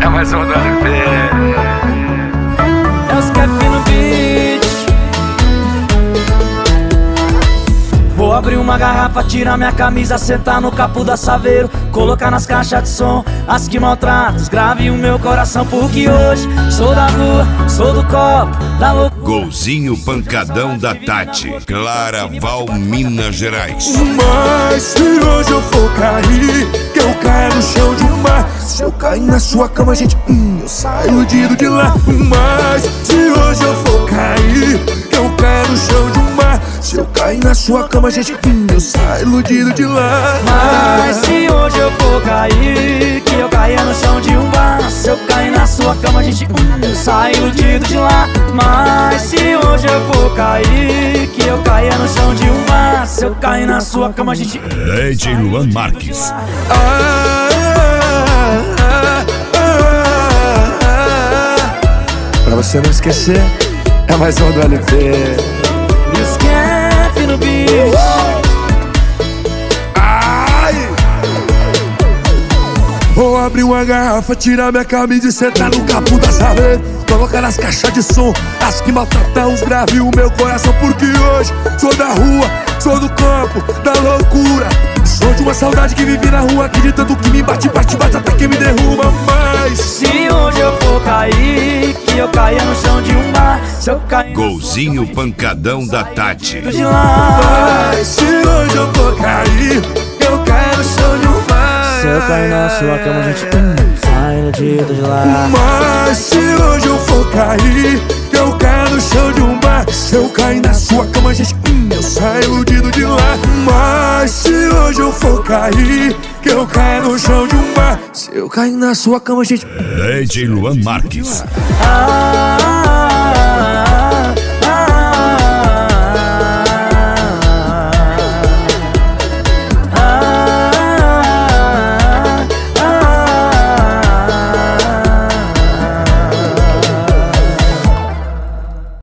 mais um do LP. É os Kevin no beat. Vou abrir uma garrafa, tirar minha camisa, sentar no capô da Saveiro, colocar nas caixas de som as que maltratam, os grave o meu coração. Porque hoje sou da rua, sou do copo, da loucura. Golzinho pancadão da Tati, Claraval, Minas Gerais. Mas se hoje eu for cair, que eu caia no chão de um mar. Se eu cair na sua cama, gente, eu saio iludido de lá. Mas se hoje eu for cair, que eu caia no chão de um mar. Se eu cair na sua cama, gente, eu saio iludido de lá. Mas se hoje eu for cair, que eu caia no chão de um bar. Se eu cair na sua cama, gente, eu saio iludido de lá. Mas se hoje eu for cair, que eu caia no chão de um bar. Se eu cair na sua cama, gente, DJ Luan Marques. Pra você não esquecer, é mais um do LP. E os Kevin no beat. Vou abrir uma garrafa, tirar minha camisa e sentar no capô da Saveiro, colocar nas caixas de som as que maltratam os grave o meu coração. Porque hoje sou da rua, sou do campo, da loucura. Sou de uma saudade que vivi na rua, que de tanto que me bate até que me derruba. Mas se hoje eu for cair, que eu caia no chão de um bar. Se eu cair Golzinho pancadão da Tati. de lá. mas se hoje eu for cair, eu caio no chão de um mar. Se eu cair na sua cama, gente, sai iludido de lá. Mas se hoje eu for cair, que eu caia no chão de um bar. Se eu cair na sua cama, gente, eu saio iludido de lá. Mas se hoje eu for cair, que eu caia no chão de um bar. Se eu cair na sua cama, gente, DJ Luan Marques.